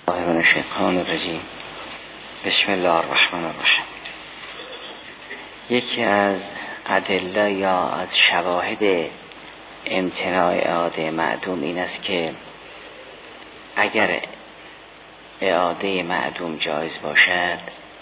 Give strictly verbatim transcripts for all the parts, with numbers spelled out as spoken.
من الشیطان الرجیم. بسم الله الرحمن الرحیم. یکی از ادله یا از شواهد امتناع اعاده معدوم این است که اگر اعاده معدوم جایز باشد،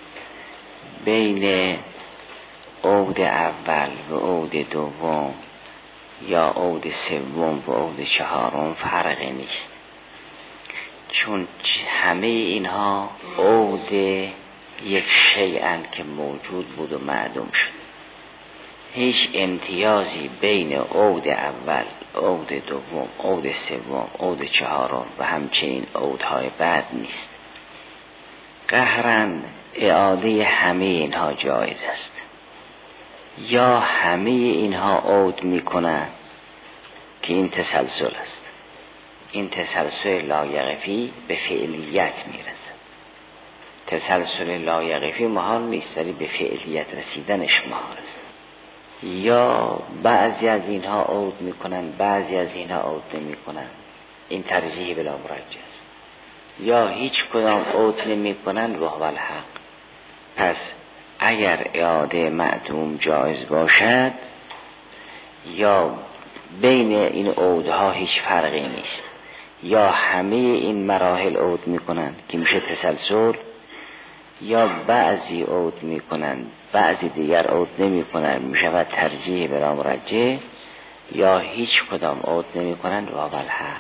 بین عود اول و عود دوم یا عود سوم و عود چهارم فرقی نیست، چون همه اینها عود یک شیئن که موجود بود و معدوم شد. هیچ امتیازی بین عود اول، عود دوم، عود سوم، عود چهارم و همچنین عودهای بعد نیست. قهراً اعاده همه اینها جایز است، یا همه اینها عود میکنند که این تسلسل است. این تسلسل لایقفی به فعلیت میرسد. تسلسل لایقفی محال نیست، ولی به فعلیت رسیدنش محال است. یا بعضی از اینها عود میکنن، بعضی از اینها عود نمیکنن. این ترجیح بلا مرجح است. یا هیچ کدام عود نمیکنن و هو الحق. پس اگر اعاده معدوم جایز باشد، یا بین این عودها هیچ فرقی نیست، یا همه این مراحل عود میکنن که میشه تسلسل، یا بعضی عود میکنن بعضی دیگر عود نمیکنن میشود ترجیح بلا مرجح، یا هیچ کدام عود نمیکنن و هو الحق.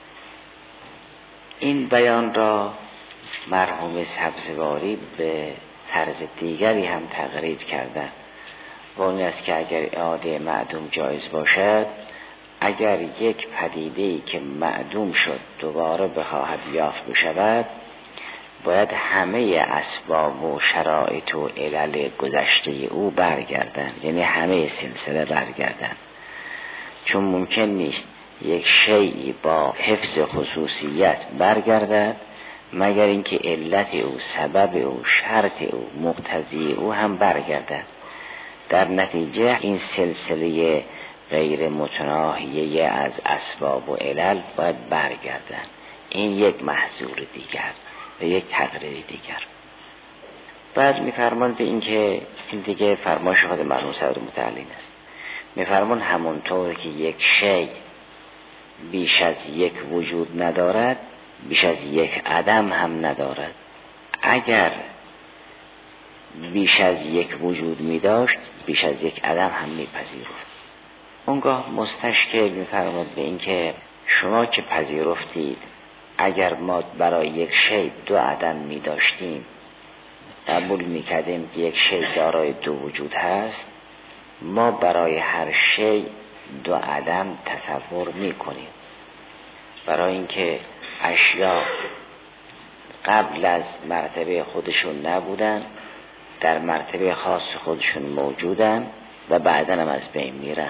این بیان را مرحوم سبزواری به طرز دیگری هم تقریر کردن و اون است که اگر اعاده معدوم جایز باشد، اگر یک پدیده‌ای که معدوم شد دوباره بخواهد یافت بشود، باید همه اسباب و شرایط و علل گذشته او برگردن، یعنی همه سلسله برگردن. چون ممکن نیست یک شیئی با حفظ خصوصیت برگردد مگر اینکه علت او، سبب او، شرط او، مقتضی او هم برگردد. در نتیجه این سلسله غیر متناهیه از اسباب و علل باید برگردن. این یک محظور دیگر و یک تقریر دیگر. بعد میفرمان به این که این دیگه فرمایش خود مرحوم صدر متعلین است. میفرمان همونطور که یک شی بیش از یک وجود ندارد، بیش از یک عدم هم ندارد. اگر بیش از یک وجود می داشت، بیش از یک عدم هم می پذیرفت. اونگاه مستشکل می فرماد به این که شما که پذیرفتید اگر ما برای یک شی دو عدم می داشتیم، قبول می کردیم که یک شی دارای دو وجود هست، ما برای هر شی دو عدم تصور می کنیم. برای اینکه اشیا قبل از مرتبه خودشون نبودن، در مرتبه خاص خودشون موجودن و بعداً هم از بین میرن.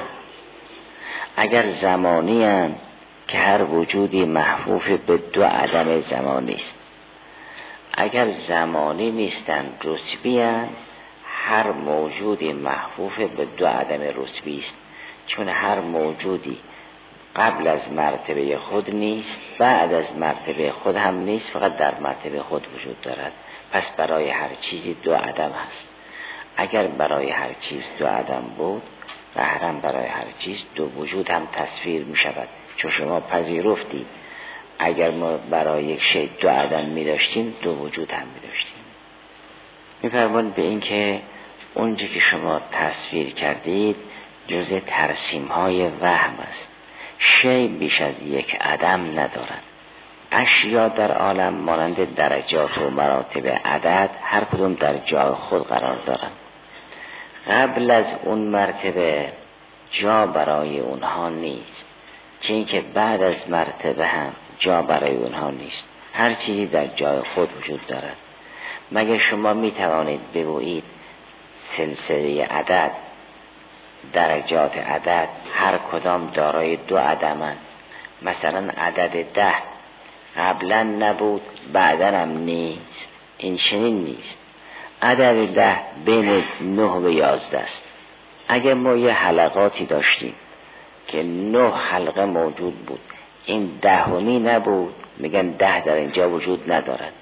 اگر زمانی هن که هر وجودی محفوف به دو عدم زمانی است، اگر زمانی نیستن رتبی هن، هر موجودی محفوف به دو عدم رتبی است. چون هر موجودی قبل از مرتبه خود نیست، بعد از مرتبه خود هم نیست، فقط در مرتبه خود وجود دارد. پس برای هر چیزی دو عدم هست. اگر برای هر چیز دو عدم بود، قهرن برای هر چیز دو وجود هم تصویر می شود. چون شما پذیرفتید اگر ما برای یک شی دو عدم می داشتیم، دو وجود هم می داشتیم. می فرماند به این که اونجا که شما تصویر کردید جزء ترسیم های وهم است. شی بیش از یک عدم ندارد. اشیا در عالم مانند درجات و مراتب عدد هر کدوم در جای خود قرار دارند. قبل از اون مرتبه جا برای اونها نیست، چون که بعد از مرتبه هم جا برای اونها نیست. هر چیزی در جای خود وجود دارد. مگر شما می توانید بگویید سلسله عدد، درجات عدد هر کدام دارای دو عدمند؟ مثلا عدد ده قبلا نبود بعدا هم نیست. این چنین نیست. عدد ده بین نه و یازده است. اگر ما یه حلقاتی داشتیم که نه حلقه موجود بود، این دهمی نبود میگن ده در اینجا وجود ندارد.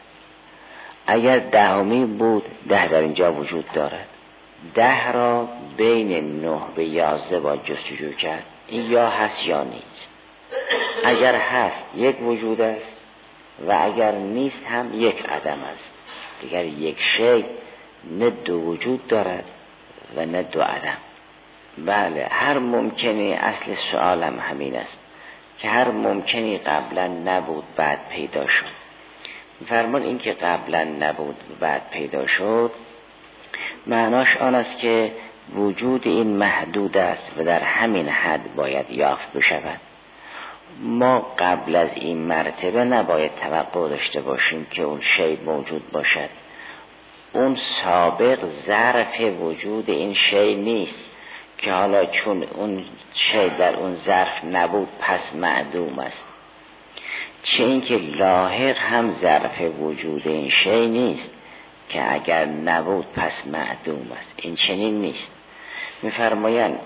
اگر دهمی بود ده در اینجا وجود دارد. ده را بین نه و یازده با جستجو کرد، این یا هست یا نیست. اگر هست یک وجود است و اگر نیست هم یک عدم است. دیگر یک شی نه دو وجود دارد و نه دو عدم. بله، هر ممکنی، اصل سوالم همین است که هر ممکنی قبلا نبود بعد پیدا شد. فرمان این که قبلا نبود بعد پیدا شد معناش آن است که وجود این محدود است و در همین حد باید یافت بشود. ما قبل از این مرتبه نباید توقع داشته باشیم که اون شی موجود باشد. اون سابق ظرف وجود این شی نیست که حالا چون اون شی در اون ظرف نبود پس معدوم است. چه اینکه لاحق هم ظرف وجود این شی نیست که اگر نبود پس معدوم است. این چنین نیست. می‌فرمایند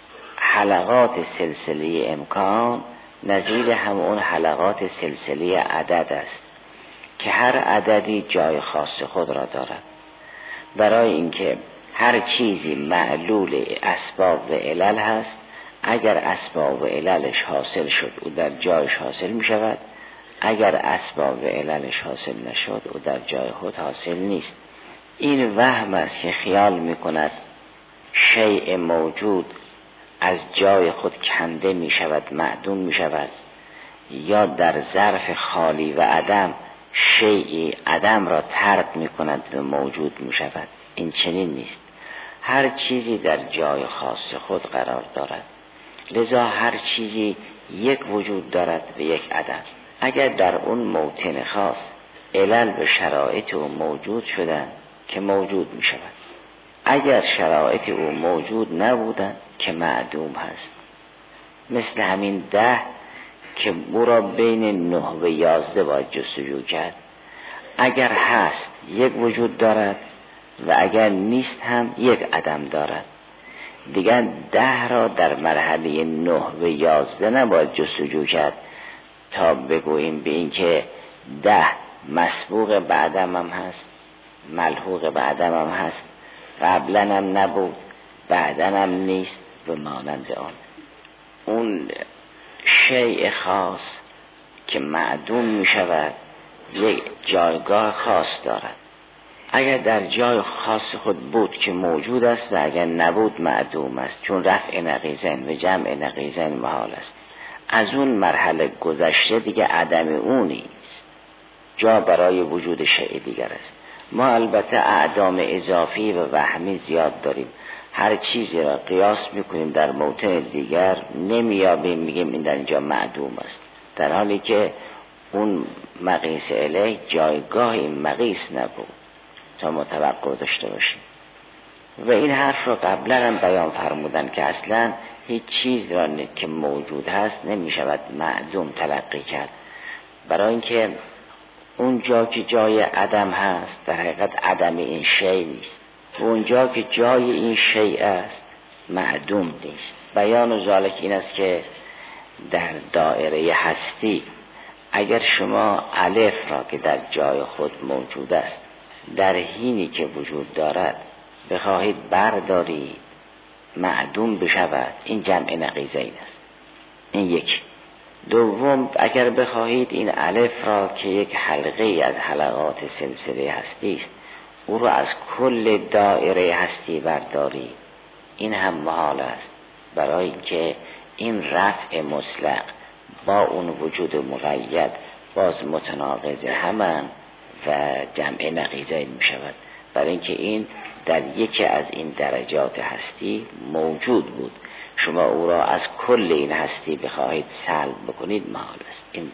حلقات سلسله امکان نظیر همون حلقات سلسله عدد است که هر عددی جای خاص خود را دارد. برای اینکه هر چیزی معلول اسباب و علل هست، اگر اسباب و عللش حاصل شد او در جایش حاصل می شود، اگر اسباب و عللش حاصل نشد او در جای خود حاصل نیست. این وهم است که خیال می کند شیء موجود از جای خود کنده می شود، معدوم می شود، یا در ظرف خالی و عدم شیئی عدم را طرد می کند و موجود می شود. این چنین نیست. هر چیزی در جای خاص خود قرار دارد، لذا هر چیزی یک وجود دارد و یک عدم. اگر در اون موطن خاص علل و شرایط او موجود شدن که موجود می شود، اگر شرایط او موجود نبودن که معدوم هست. مثل همین ده که او را بین نه و یازده باید جستجو کرد. اگر هست یک وجود دارد و اگر نیست هم یک عدم دارد. دیگر ده را در مرحله نه و یازده نباید جستجو کرد تا بگوییم به این که ده مسبوق به عدم هم هست، ملحوق به عدم هم هست، قبلا هم نبود بعدا هم نیست و مانند آن. اون شیء خاص که معدوم می شود یک جایگاه خاص دارد. اگر در جای خاص خود بود که موجود است و اگر نبود معدوم است، چون رفع نقیضین و جمع نقیضین محال است. از اون مرحله گذشته دیگه عدم اون نیست، جا برای وجود شیء دیگر است. ما البته اعدام اضافی و وهمی زیاد داریم، هر چیزی را قیاس میکنیم در موطن دیگر نمیابیم، میگیم این در اینجا معدوم است، در حالی که اون مقیس الیه جایگاه این مقیس نبود تا ما توقع داشته باشیم. و این حرف رو قبلا هم بیان فرمودن که اصلا هیچ چیز را که موجود هست نمیشود معدوم تلقی کرد، برای اینکه اونجا که جای عدم هست در حقیقت عدم این شیء نیست، اونجا که جای این شیء است معدوم نیست. بیان ذالک این است که در دایره هستی اگر شما الف را که در جای خود موجود است در حینی که وجود دارد بخواهید بردارید معدوم بشود، این جمع نقیضین است. این یک. دوم، اگر بخواهید این الف را که یک حلقه از حلقات سلسله هستی است او را از کل دایره هستی بردارید، این هم محال است، برای اینکه این رفع مطلق با اون وجود مقید باز متناقض همان و جمع نقیضین می شود، برای اینکه این در یکی از این درجات هستی موجود بود، شما او را از کل این هستی بخواهید سلب بکنید محال است. این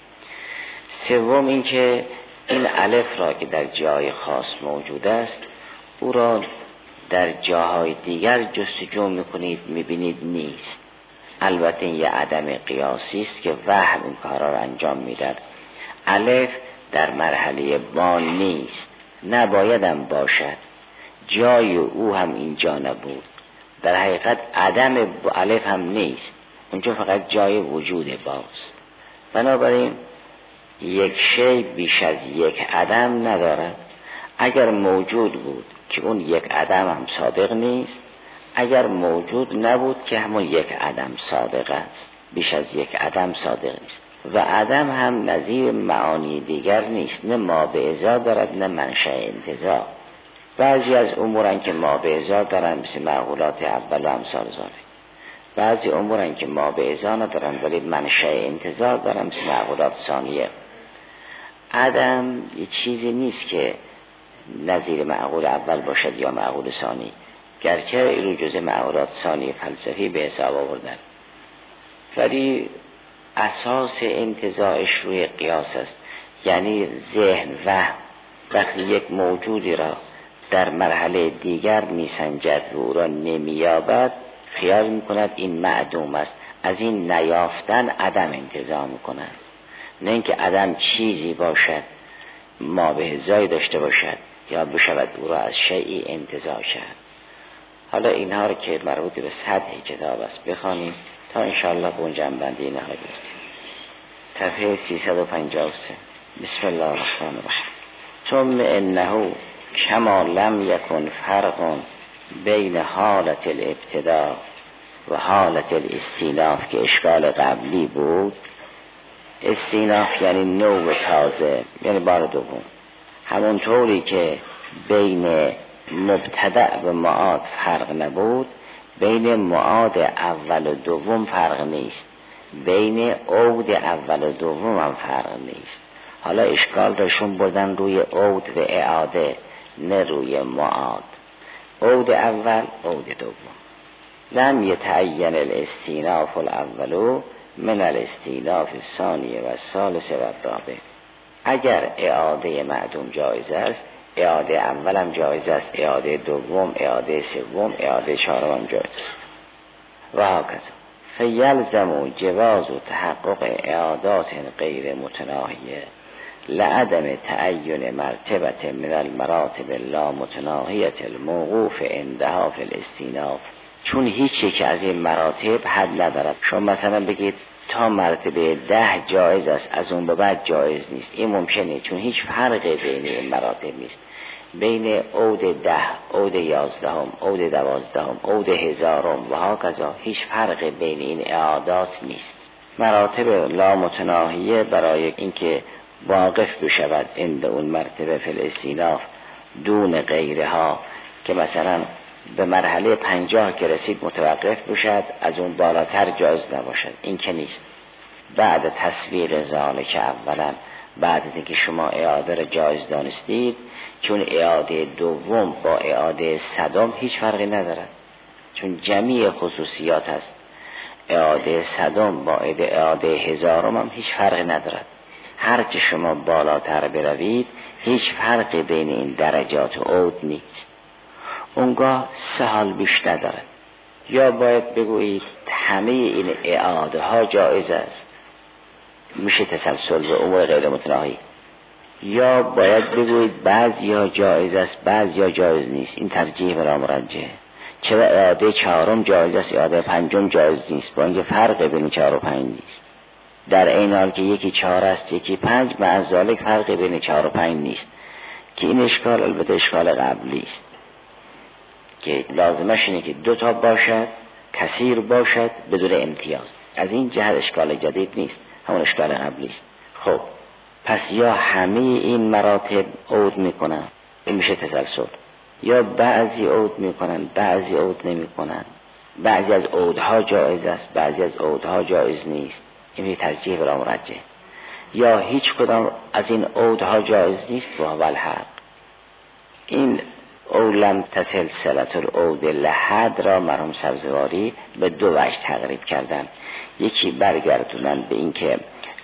سوم این که این الف را که در جای خاص موجود است او را در جاهای دیگر جستجو میکنید میبینید نیست. البته این یه عدم قیاسی است که وهم این کارا را انجام میداد. الف در مرحله با نیست، نبایدم باشد، جای او هم اینجا نبود، در حقیقت عدم الف هم نیست، اونجا فقط جای وجود باست. بنابراین یک شی بیش از یک عدم ندارد. اگر موجود بود که اون یک عدم هم صادق نیست، اگر موجود نبود که همون یک عدم صادق است، بیش از یک عدم صادق نیست. و عدم هم نظیر معانی دیگر نیست، نه ما به ازا دارد نه منشأ انتزاع. بعضی از امورن که ما به ازا دارن مثل معقولات اول و امثال ذالک، بعضی امورن که ما به ازا ندارن ولی منشأ انتزاع دارن مثل معقولات ثانیه. عدم یه چیزی نیست که نظیر معقول اول باشد یا معقول ثانی، گرچه اینو جزء معقولات ثانی فلسفی به حساب آوردن، ولی اساس انتزاعش روی قیاس است. یعنی ذهن و وقتی یک موجودی را در مرحله دیگر میسنجد و او را نمییابد، خیال میکند این معدوم است، از این نیافتن عدم انتزاع میکند. نه اینکه عدم چیزی باشد ما به ازای داشته باشد یا بشود او را از شیئی انتزاع شد. حالا اینها رو که مربوط به سطح کتاب است بخوانیم تا انشاءالله به اون جنبندی نهایی برسیم. صفحه سیصد و پنجاه و سه. بسم الله الرحمن الرحیم. ثم انه کما لم یکن فرق بین حالت الابتداء و حالت الاستیناف که اشکال قبلی بود. استیناف یعنی نوع تازه، یعنی بار دوم. همونطوری که بین مبتدأ و معاد فرق نبود، بین معاد اول و دوم فرق نیست، بین عود اول و دوم هم فرق نیست. حالا اشکال رشون بردن روی عود و اعاده، نه روی معاد. عود اول، عود دوم. لم یتعین الاستیناف الاولو من الاستیناف الثانی و الثالث و الرابع. اگر اعاده معدوم جایز است، اعاده اولم جایز است، اعاده دوم، اعاده سوم، اعاده چهارم جایز است و هکذا. فیلزم جواز و تحقق اعادات غیر متناهیه لعدم تعین مرتبه من المراتب لا متناهیه الموقوف عندها فی الاستیناف. چون هیچ یک از این مراتب حد ندارد. شما مثلا بگید تا مرتبه ده جایز است، از اون به بعد جایز نیست، این ممکنه، چون هیچ فرقی بین این مراتب نیست. بین عود ده، عود یازدهم، عود دوازدهم، عود هزارم و هکذا هیچ فرقی بین این اعادات نیست. مراتب لا متناهیه برای اینکه واقف بشود عند اون مرتبه فی الاستیناف دون غیرها، که مثلا به مرحله پنجاه که رسید متوقف بشد، از اون بالاتر جایز نباشد، این که نیست. بعد تصویر ذالک اولا، بعد از اینکه شما اعاده را جایز دانستید، چون اعاده دوم با اعاده صدم هیچ فرقی ندارد، چون جمیع خصوصیات هست. اعاده صدم با اعاده هزارم هم هیچ فرقی ندارد. هرچه شما بالاتر بروید هیچ فرقی بین این درجات عود نیست. اونگاه سه حال بیش ندارد. یا باید بگویید همه این اعاده ها جایز است، میشه تسلسل به امور غیر متناهی، یا باید بگویید بعضی ها جایز است بعضی ها جایز نیست. این ترجیح برای مرجحه. چرا اعاده چهارم جایز است اعاده پنجم جایز نیست؟ با اینکه فرق بین چهار و پنج نیست، در این حال که یکی چهار است یکی پنج، مع ذالک فرق بین چهار و پنج نیست. که این اشکال البته اشکال قبلی است که لازمش اینه که دو تا باشد، کثیر باشد، بدون امتیاز. از این جهت اشکال جدید نیست، همون اشکال قبلی است. خب پس یا همه این مراتب عود میکنن، این میشه تسلسل، یا بعضی عود میکنن بعضی عود نمیکنن، بعضی از عودها جایز است بعضی از عودها جایز نیست، این میشه ترجیح برای مرجح. یا هیچ کدام از این عودها جایز نیست و هو الحق. این اولم تصل صلت العود لحد را مرحوم سبزواری به دو وجه تقریب کردن. یکی برگردونن به این که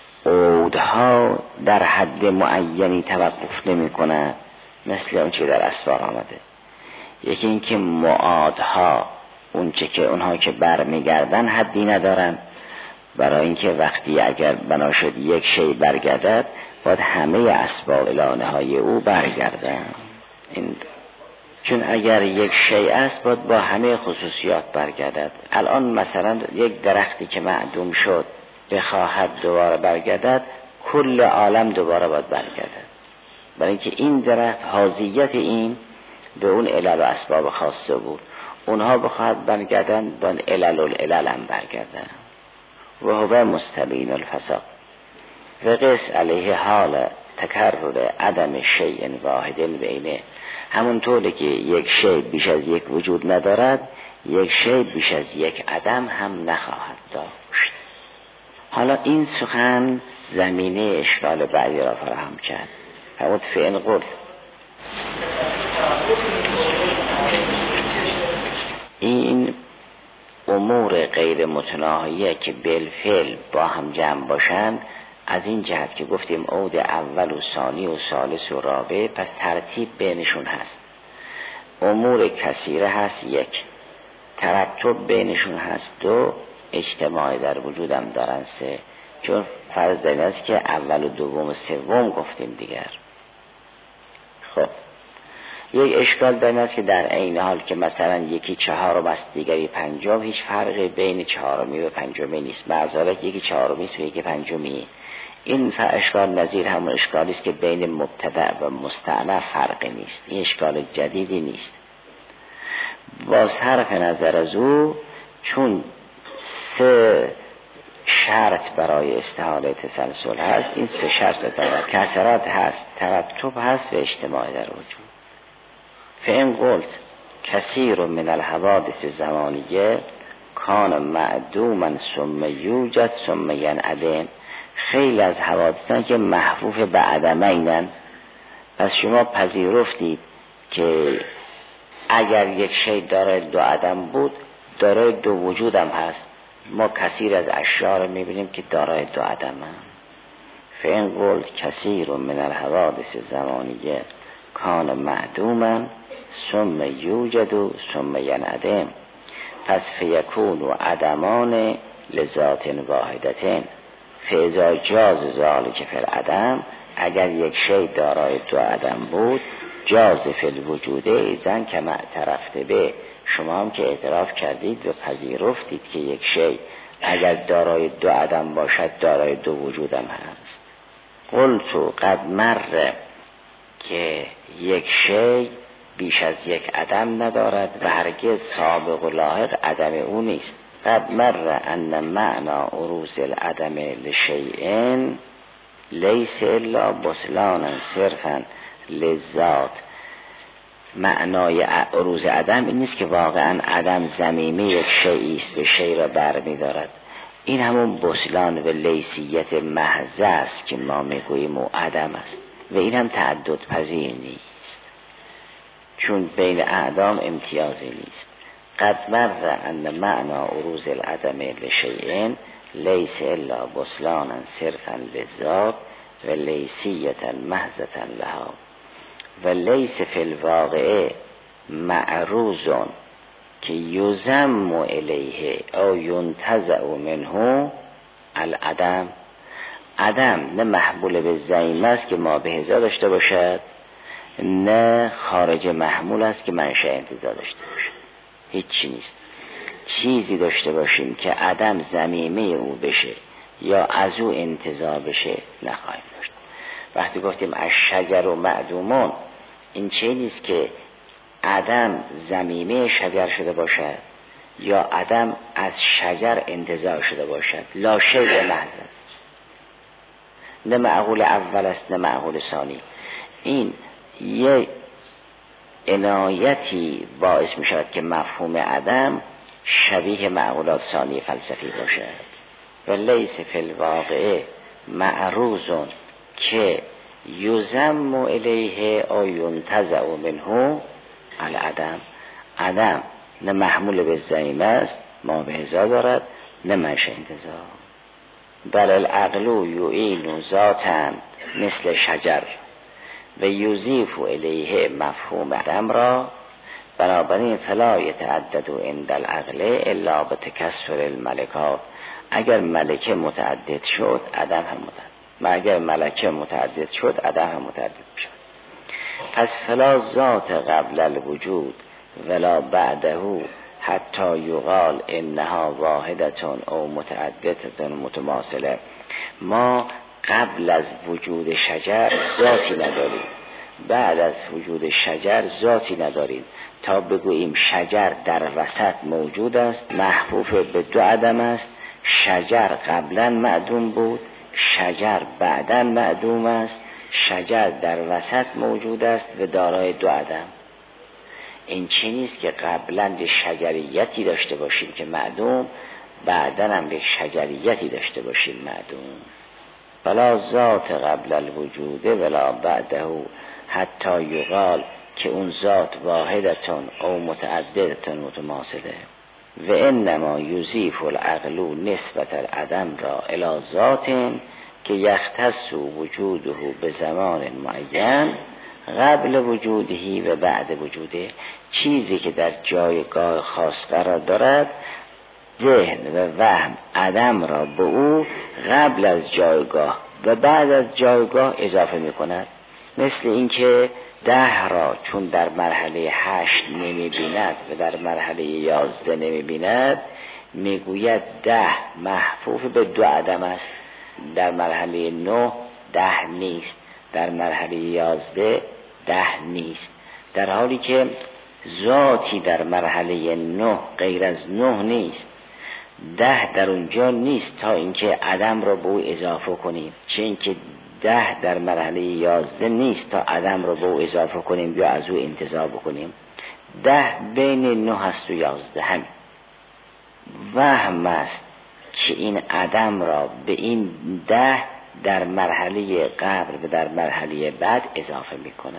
عودها در حد معینی توقف نمی کنن مثل اون چه در اسفار آمده. یکی این که معادها اون چه که اونها که برمیگردن حدی ندارن، برای اینکه وقتی اگر بنا شد یک شی برگردد باید همه اسباب الانه های او برگردن. این چون اگر یک شی است باید با همه خصوصیات برگردد. الان مثلا یک درختی که معدوم شد بخواهد دوباره برگردد کل عالم دوباره باید برگردد، برای اینکه این درخت حاضیت این به اون علل و اسباب خاصه بود، اونها بخواهد برگردن با علل و العلل هم برگردن. و هو مستبین الفساد و قس علیه حال تکرر عدم شیء واحد بینه، همونطوری که یک شی بیش از یک وجود ندارد، یک شی بیش از یک عدم هم نخواهد داشت. حالا این سخن زمینه اشکال بعدی را فراهم کرد. فرمود فإن قل، این امور غیر متناهیه که بالفعل با هم جمع باشند، از این جهت که گفتیم عود اول و ثانی و ثالث و رابع، پس ترتیب بینشون هست. امور کثیره هست یک، ترتب بینشون هست دو، اجتماعی در وجودم دارن سه، چون فرض دارین است که اول و دوم و سوم گفتیم دیگر. خب یک اشکال در این است که در این حال که مثلا یکی چهارم است دیگری پنجم، هیچ فرقی بین چهارمی و پنجمی نیست، معذرت یکی چهارمی است و یکی پنجمی. این اشکال نظیر همون اشکالی است که بین مبتدأ و مستأنف فرقی نیست، این اشکال جدیدی نیست. با صرف نظر از او، چون سه شرط برای استحاله تسلسل هست، این سه شرط دارد، کثرت هست، ترتب هست و اجتماع در وجود. فإن قلت کثیر من الحوادث زمانیه کان معدوما ثم یوجد ثم ینعدم، خیلی از حوادثن که محفوف به عدمینن، پس شما پذیرفتید که اگر یک شی دارای دو عدم بود، دارای دو وجود هم هست. ما کثیر از اشیاء رو میبینیم که دارای دو عدم هم. فإن قلت کثیر من الحوادث زمانیه کان معدوما ثم یوجد ثم ینعدم، پس فیکون و عدمان لذات واحدتین فاذا جاز ذلک فی العدم، اگر یک شی دارای دو عدم بود، جاز فی الوجوده ایزن که معترفته به، شما هم که اعتراف کردید و پذیرفتید که یک شی اگر دارای دو عدم باشد دارای دو وجودم هست. قلتو قد مره، که یک شی بیش از یک عدم ندارد و هرگز سابق و لاحق عدم او نیست. قد مره ان معنا عروض العدم لشیئن لیس الا بطلانا صرفا لذات، معنای عروض عدم این نیست که واقعا عدم ضمیمه یک شیئی است و شی را برمی دارد، این همون بطلان و لیسیت محض است که ما میگوییم او عدم است و این هم تعدد پذیر نیست، چون بین اعدام امتیازی نیست. قد مر ان معنا عروض العدم لشیئن لیس الا بطلانا صرفا للذات و لیسیتا محضتا لها و لیس فی الواقع معروض که یزم الیه او ینتزع منه العدم، عدم نه محمول به ضمیم است که ما به هزا داشته باشد، نه خارج محمول است که منشأ انتزاع داشته باشد، هیچی نیست. چیزی داشته باشیم که عدم ضمیمه او بشه یا از او انتزاع بشه نخواهیم داشت. وقتی گفتیم از شجر و معدومون، این چه نیست که عدم ضمیمه شجر شده باشد یا عدم از شجر انتزاع شده باشد، لا شیء محض است، نه معقول اول است نه معقول ثانی. این یک عنایتی باعث می شود که مفهوم عدم شبیه معقولات ثانی فلسفی باشد. و لیس فی الواقع معروض که یزم الیه او ینتزع منه العدم، عدم نه محمول به ضمیم است ما به هزا دارد نه منشأ انتزاع. بل العقل یعین ذاتا مثل شجر و یضیف الیه مفهوم عدم را، بنابراین فلا یتعدد عند العقل الا بتکثر الملکات، اگر ملکه متعدد شد عدم هم متعدد، و اگر ملکه متعدد شد عدم هم متعدد شد. پس فلا ذات قبل الوجود ولا بعده حتی یقال انها واحدتون او متعددتون متماثله، ما قبل از وجود شجر ذاتی نداریم، بعد از وجود شجر ذاتی نداریم، تا بگوییم شجر در وسط موجود است، محفوف به دو عدم است. شجر قبلا معدوم بود، شجر بعدا معدوم است. شجر در وسط موجود است و دارای دو عدم. این چی نیست که قبلا به شجریتی داشته باشیم که معدوم، بعدا هم به شجریتی داشته باشیم معدوم. ولا ذات قبل الوجود ولا بعده، حتی یقال که اون ذات واحدتون او متعددتون متماثله. و انما یضیف العقل نسبت العدم را الی ذات که یختص وجوده به زمان معین قبل وجودهی و بعد وجوده. چیزی که در جایگاه خاص قرار دارد، ذهن و وهم عدم را به او قبل از جایگاه و بعد از جایگاه اضافه می کند. مثل اینکه ده را چون در مرحله هشت نمی بیند و در مرحله یازده نمی بیند، می گوید ده محفوف به دو عدم است، در مرحله نه ده نیست، در مرحله یازده ده نیست، در حالی که ذاتی در مرحله نه غیر از نه نیست. ده در اونجا نیست تا اینکه عدم را به او اضافه کنیم، چه اینکه ده در مرحله یازده نیست تا عدم را به او اضافه کنیم یا از او انتزاع بکنیم. ده بین نه هست و یازده. هم وهم است که این عدم را به این ده در مرحله قبل و در مرحله بعد اضافه میکنه.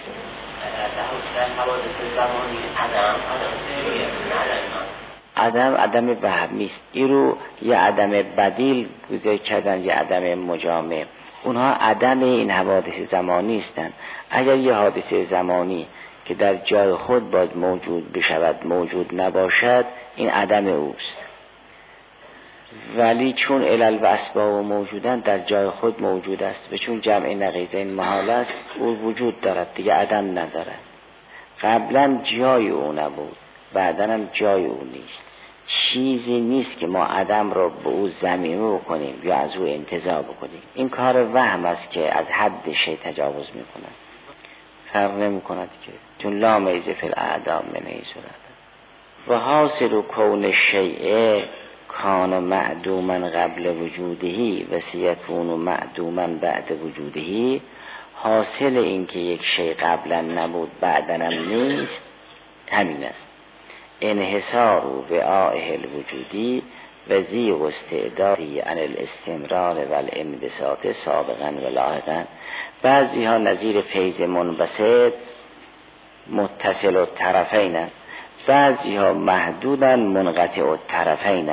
عدم عدم وهمی است. این رو یه عدم بدیل گذاری کردن، یه عدم مجامع. اونها عدم این حوادث زمانی هستند. اگر یه حادثه زمانی که در جای خود باید موجود بشود موجود نباشد، این عدم اوست. ولی چون علل و اسباب موجودن در جای خود موجود است و چون جمع نقیضین محال است، او وجود دارد، دیگه عدم ندارد. قبلا جای او نبود، بعدا هم جای او نیست. چیزی نیست که ما عدم را به او ضمیمه بکنیم یا از او انتزاع بکنیم. این کار وهم است که از حد شی تجاوز میکند. فرق نمی کند که چون لا میز فی الاعدام من ای صورت. و حاصل کون شیء کان معدوما قبل وجودهی و سیکون معدوما بعد وجودهی. حاصل این که یک شی قبلا نبود بعدا هم نیست همین است. انحصار و وعائه الوجودی و زیغ استعدادی عن الاستمرار و الانبساط سابقا و لاحقا. بعضی ها نظیر فیض منبسط متصل الطرفین، بعضی ها محدودن منقطع الطرفین.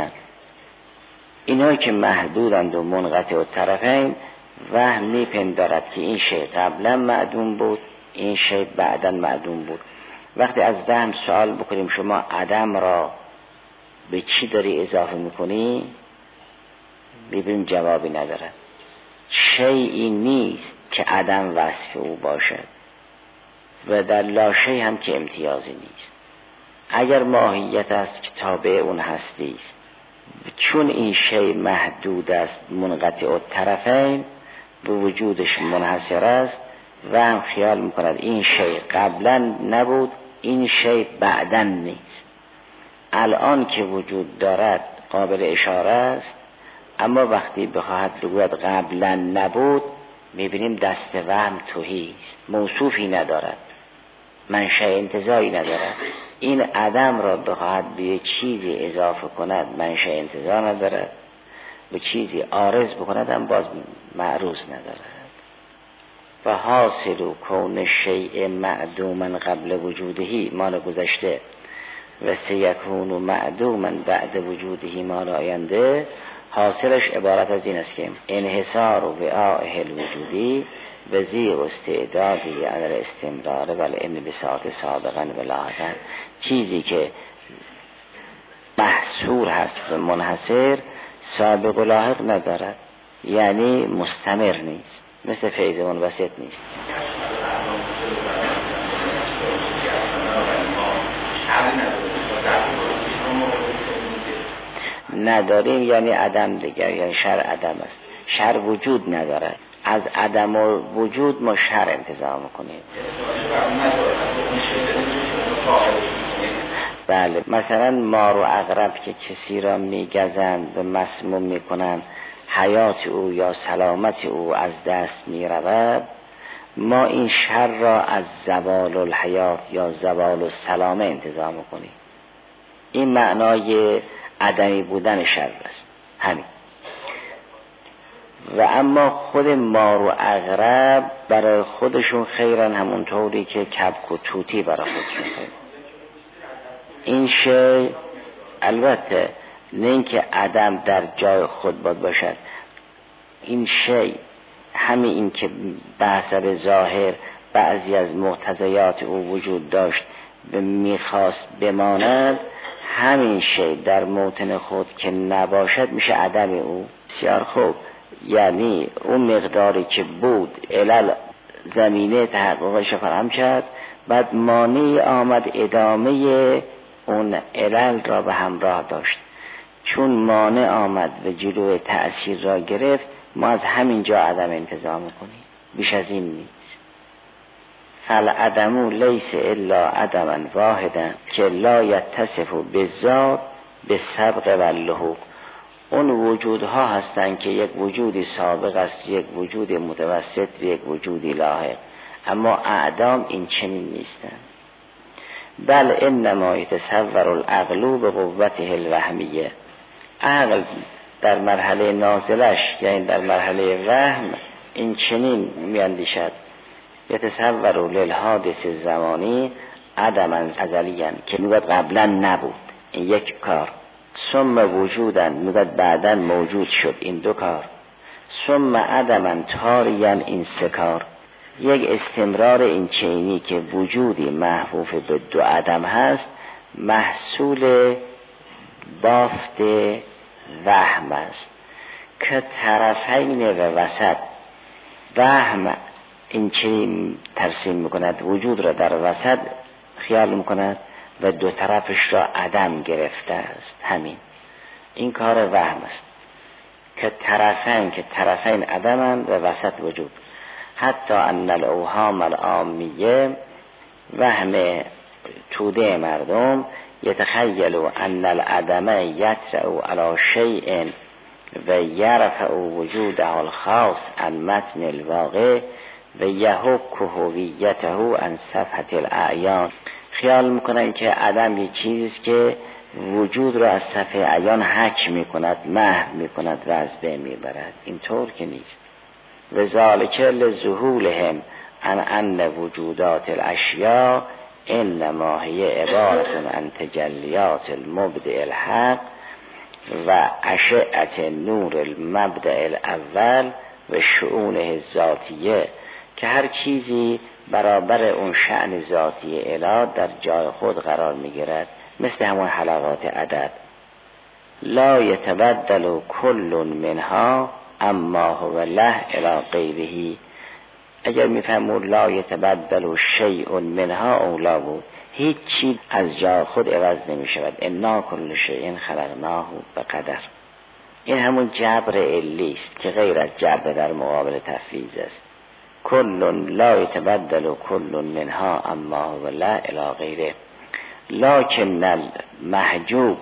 اینایی که محدودند و منقطع الطرفین وهم میپندارد که این شی قبلا معدوم بود، این شی بعدا معدوم بود. وقتی از وهم سوال بکنیم شما عدم را به چی داری اضافه میکنی، ببینیم جوابی ندارد. شیئی نیست که عدم وصف او باشد و در لا شی هم که امتیازی نیست. اگر ماهیت است که تابع اون هستی است، چون این شی محدود است منقطع الطرفین به وجودش منحصر است و هم خیال میکند این شی قبلا نبود، این شی بعدا نیست. الان که وجود دارد قابل اشاره است، اما وقتی بخواهد بگوید قبلا نبود میبینیم دست وهم تهی است، موصوفی ندارد، منشأ انتزاعی ندارد. این عدم را بخواهد به چیزی اضافه کند منشأ انتزاع ندارد، به چیزی عارض بکند هم باز معروض ندارد. و حاصل کون شیء معدوما قبل وجودهی مال گذشته و سیکون معدوما بعد وجودهی مال آینده. حاصلش عبارت از این است که انحصار و وعائه الوجودی و زیغ استعدادی عن الاستمرار و الانبساط سابقا و لاحقا. چیزی که محصور هست و منحصر سابق و لاحق ندارد، یعنی مستمر نیست، مثل فیض منبسط نیست. نداریم یعنی عدم دیگر، یعنی شر عدم است. شر وجود نداره، از عدم وجود ما شر انتزاع میکنیم. بله، مثلا مار و عقرب که کسی را میگزند و مسموم میکنند، حیات او یا سلامت او از دست میرود، ما این شر را از زوال الحیات یا زوال السلامه انتزاع میکنیم. این معنای عدمی بودن شر است، همین. و اما خود مار و عقرب برای خودشون خیرن، همونطوری که کبک و طوطی برای خودشون خیرن. این شی البته نه اینکه عدم در جای خود باید باشد، این شی همین این که بحث ظاهر بعضی از مقتضیات او وجود داشت و میخواست بماند، همین شی در موطن خود که نباشد میشه عدم او. بسیار خوب، یعنی اون مقداری که بود علل زمینه تحققش فراهم کرد، بعد مانع آمد ادامه اون علل را به همراه داشت. چون مانع آمد و جلوی تأثیر را گرفت، ما از همین جا عدم انتزاع میکنیم، بیش از این نیست. فالعدم لیس الا عدما واحدا که لا یتصف بالذات بالسبق واللحوق. اون وجودها هستند که یک وجودی سابق است، یک وجود متوسط و یک وجودی لاحق، اما اعدام این چنین نیستند. بل انما یتصور العقل بقوته الوهمیه. عقل در مرحله نازلش، یعنی در مرحله وهم، این چنین میاندیشد: یتصور للحادث زمانی عدما ازلیا، که میگوید قبلا نبود، این یک کار. ثم وجودن، میگوید بعدا موجود شد، این دو کار. ثم عدما تاریا، این سه کار. یک استمرار این چینی که وجودی محفوف به دو عدم هست، محصول بافت وهم است که طرفین و وسط. وهم این چنین ترسیم میکند، وجود را در وسط خیال میکند و دو طرفش را عدم گرفته است. همین این کار وهم است که طرفین که طرفین عدمن و وسط وجود. حتی ان الاوهام العامیه، وهم توده مردم، یتخیلوا ان العدم یطرأ علی شیء و یرفع وجوده الخاص عن متن الواقع و یحک هویته عن صفحة الاعیان. خیال میکنن که عدم یک چیزی که وجود را از صفحه اعیان حک میکند، محو میکند و از بین میبرد. اینطور که نیست. و ذالک لظهورهم عن ان وجودات الاشیاء انما هی عبارت عن تجلیات المبدع الحق و اشعة نور المبدع الاول و شؤونه الذاتیه، که هر چیزی برابر اون شأن ذاتی اله در جای خود قرار میگیرد، مثل همون حلقات عدد. لا یتبدل کل منها اما هو له الی غیره. اگر میفهمون لا یتبدل شیء منها اولا بود، هیچ چیز از جای خود عوض نمی شود. انا کل شیء خلقناه بقدر. این همون جبر علی است که غیر از جبر در مقابل تفویض است. کل لا یتبدل کل منها اما هو له الی غیره. لکن المحجوب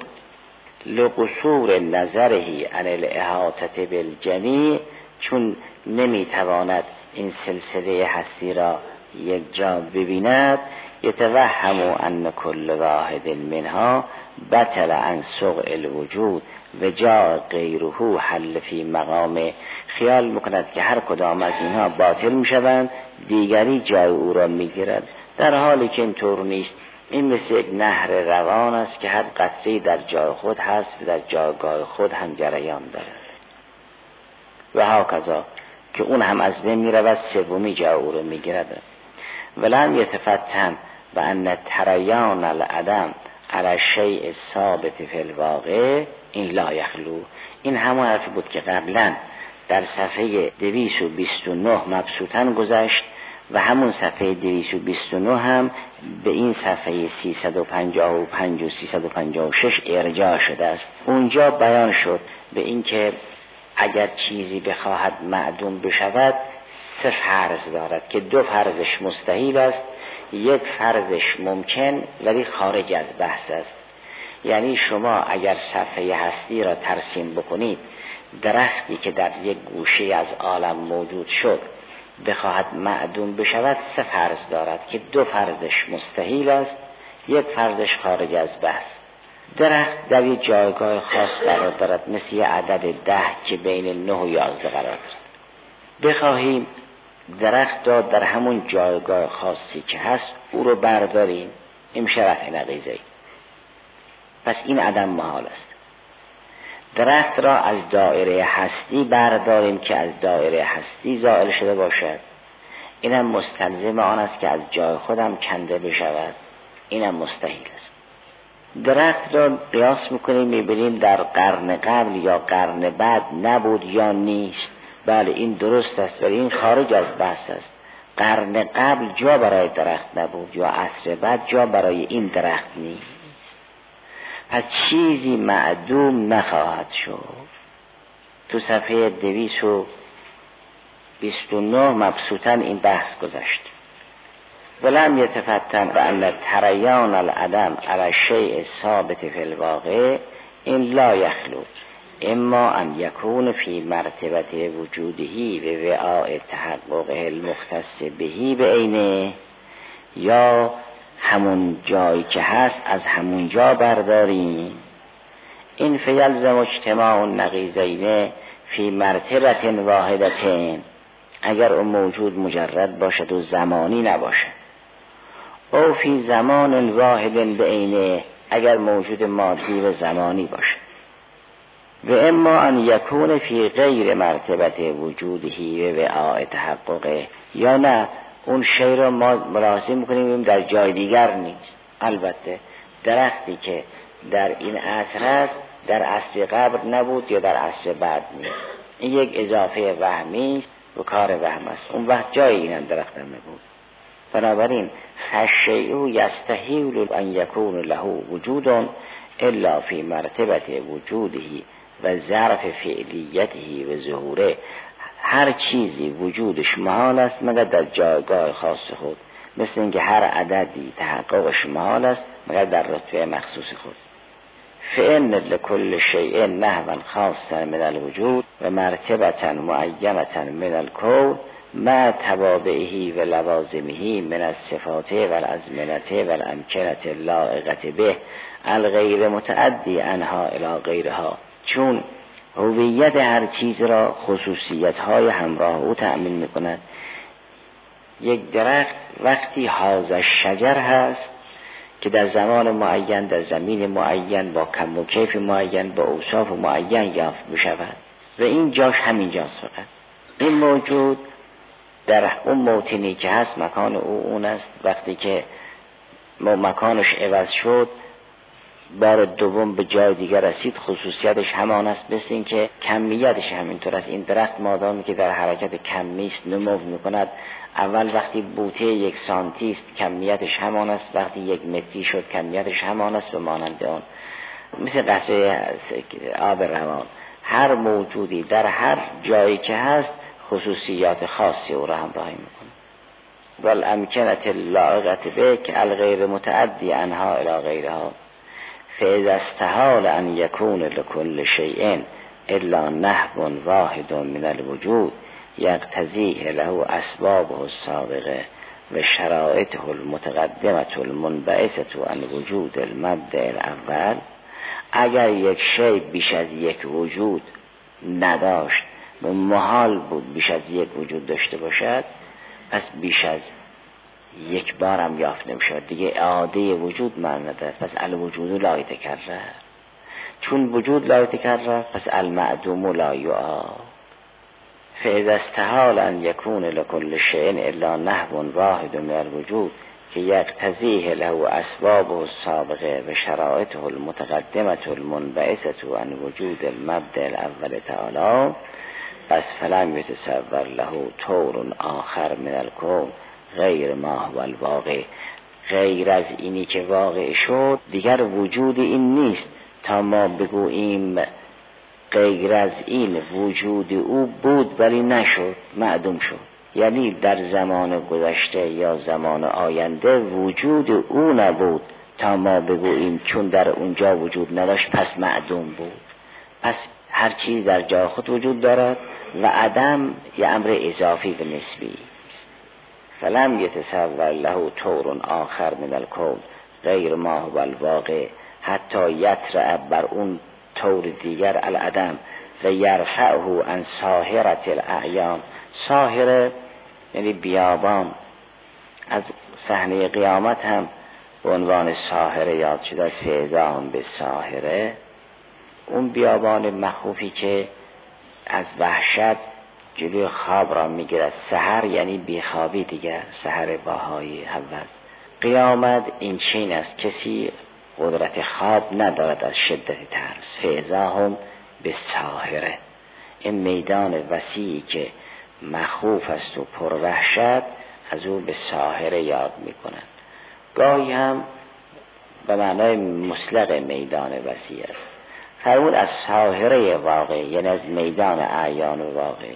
لقصور نظره عن الاحاطه بالجمیع، چون نمیتواند این سلسله هستی را یک جا ببیند، یتوهم ان کل واحد منها بطل عن سوء الوجود و جاء غیره حل فی مقام. خیال میکند که هر کدام از اینها باطل میشوند، دیگری جای او را میگیرد، در حالی که اینطور نیست. این مثل یک نهر روان است که هر قطره‌ای در جای خود هست و در جایگاه خود هم جریان دارد. و هاکذا که اون هم از بین میرود، سومی جای او را میگیرد. ولم یتفتن و ان تریان العدم علی شیء ثابت فی الواقع این لا یخلو. این همون حرفی بود که قبلا در صفحه دویست و بیست و نه مبسوطاً گذشت و همون صفحه دویست و بیست و نه هم به این صفحه سیصد و پنجاه و پنج و سیصد و پنجاه و شش ارجاع شده است. اونجا بیان شد به این که اگر چیزی بخواهد معدوم بشود سه فرض دارد که دو فرضش مستحیل است، یک فرضش ممکن ولی خارج از بحث است. یعنی شما اگر صفحه هستی را ترسیم بکنید، درختی که در یک گوشه از عالم موجود شد بخواهد معدوم بشود سه فرض دارد که دو فرضش مستحیل است، یک فرضش خارج از بحث. درخت در یک جایگاه خاص قرار دارد، مثل عدد ده که بین نه و یازده قرار دارد. بخواهیم درخت را در همون جایگاه خاصی که هست او رو برداریم، این شرف نقیضه‌ای، پس این عدم محال است. درخت را از دایره هستی برداریم که از دایره هستی زائل شده باشد، اینم مستلزم آن است که از جای خودم کنده بشود، اینم مستحیل است. درخت را قیاس میکنیم میبینیم در قرن قبل یا قرن بعد نبود یا نیست، بله این درست است ولی این خارج از بحث است. قرن قبل جا برای درخت نبود یا عصر بعد جا برای این درخت نیست، پس چیزی معدوم نخواهد شد. تو صفحه دویست و بیست و نه مبسوطاً این بحث گذشت. ولم یتفتن و ان تریان العدم علی شیء ثابت فی الواقع این لا یخلو اما ان یکون فی مرتبه وجودهی و وعاء تحققه المختص بهی به عینه، یا همون جایی که هست از همون جا برداریم. این فیلزم اجتماع النقیضین فی مرتبه واحدتین، اگر اون موجود مجرد باشد و زمانی نباشد، او فی زمان واحد به عینه، اگر موجود مادی و زمانی باشد، و اما ان یکون فی غیر مرتبه وجودهی و وعاء تحققه، یا نه اون شی را ما ملاحظه میکنیم در جای دیگر نیست. البته درختی که در این عصر است در عصر قبل نبود یا در عصر بعد نیست، این یک اضافه وهمی است و کار وهم است، اون وقت جای این درخت هم نبود. بنابراین فالشیء یستحیل ان یکون له وجود الا فی مرتبه وجوده و ظرف فعلیته و ظهوره، هر چیزی وجودش محال است مگر در جایگاه خاص خود، مثل اینکه هر عددی تحققش محال است مگر در رتبه مخصوص خود. فإن لكل شيء نحوا خاصا من الوجود و مرتبة معینة من الكون ما توابعه و لوازمه من الصفات و الازمنة و الامکنة اللائقة به الغیر متعدی عنها الی غیرها، چون هویت هر چیز را خصوصیت های همراه او تأمین میکند. یک درخت وقتی حاز شجر هست که در زمان معین در زمین معین با کم و کیف معین با اوصاف معین یافت بشود و این جاش همین جاست. فقط این موجود در اون موطنی که هست مکان او اون است، وقتی که مکانش عوض شد بار دوم به جای دیگر رسید خصوصیتش همان است، مثل این که کمیتش همینطور است. این درخت مادامی که در حرکت کمی است نمو میکند، اول وقتی بوته یک سانتی است کمیتش همان است، وقتی یک متری شد کمیتش همان است و مانند آن، مثل قطره آب روان. هر موجودی در هر جایی که هست خصوصیات خاصی او را همراهی میکنه. والامکنة اللائقة به که الغیر متعدی عنها الی غیرها، فاذا استحال ان یکون لكل شیء الا نحو واحد من الوجود یقتضیه له اسبابه السابقه و شرائطه المتقدمه المنبعثه عن وجود المبدأ الاول، اگر یک شی بیش از یک وجود نداشت و محال بود بیش از یک وجود داشته باشد، پس بیش از یک بارم یافت نمیشد دیگه، اعاده وجود معنی نداره. پس الوجود لا یتکرر، چون وجود لا یتکرر پس المعدوم لا یعاد. فاذا استحال ان یکون لكل شیء الا نحو واحد من الوجود که یقتضیه له اسبابه السابقه و شرائطه المتقدمه المنبعثه عن وجود المبدأ الاول تعالی، پس فلم یتصور له طور آخر من الکون غیر ما هو الواقع، غیر از اینی که واقع شد دیگر وجود این نیست تا ما بگوییم غیر از این وجود او بود ولی نشد، معدوم شد. یعنی در زمان گذشته یا زمان آینده وجود او نبود تا ما بگوییم چون در اونجا وجود نداشت پس معدوم بود. پس هر چیز در جای خود وجود دارد و عدم یه امر اضافی و نسبی. فلم یتصور له طور آخر من الکون غیر ما هو الواقع حتی یطرأ بر اون طور دیگر العدم و یرفعه عن ساهرة الاعیان. ساهره یعنی بیابان، از صحنه قیامت هم به عنوان ساهره یاد شده، فیضان به ساهره، اون بیابان مخوفی که از وحشت جلوی خواب را میگیرد. سحر یعنی بیخوابی دیگر، سحر باهای حوض. قیامت این چین است، کسی قدرت خواب ندارد از شدت ترس. فیضاهم به ساهره، این میدان وسیعی که مخوف است و پر وحشت از او به ساهره یاد میکنند. گاهی هم به معنای مطلق میدان وسیع است. فرمود از ساهره واقع یعنی از میدان اعیان واقع.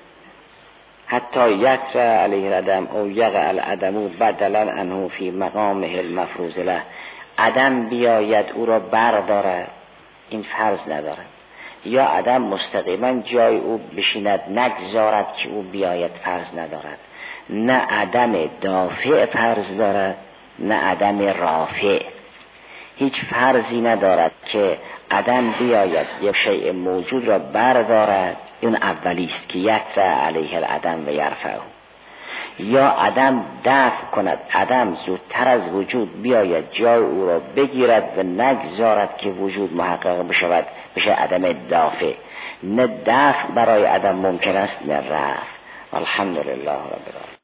حتی یطرأ علیه العدم او یقع العدم بدلا عنه فی مقامه المفروض له. عدم بیاید او را بردارد، این فرض ندارد، یا عدم مستقیما جای او بشیند نگذارد که او بیاید، فرض ندارد. نه عدم دافع فرض دارد نه عدم رافع. هیچ فرضی ندارد که عدم بیاید یک شیء موجود را بردارد، این اولیست که یطرأ علیه العدم و یرفعه. یا عدم دفع کند، عدم زودتر از وجود بیاید جای او را بگیرد و نگذارد که وجود محقق بشود، بشه عدم دافع. نه دفع برای عدم ممکن است نه رفع. الحمدلله رب العالمین.